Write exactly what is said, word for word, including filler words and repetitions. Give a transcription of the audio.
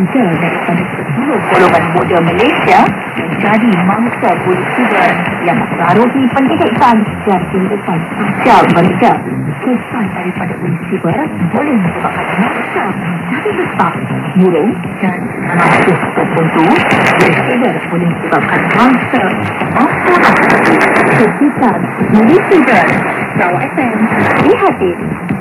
tiga daripada sepuluh golongan muda Malaysia menjadi mangsa politiker yang mempengaruhi pendidikan dan kehidupan sosial mereka. Kesan daripada politiker boleh menyebabkan mangsa menjadi besar, murung dan masih tertentu. Politiker boleh menyebabkan mangsa mampu. Kesan politiker Sarawak F M Prihatin.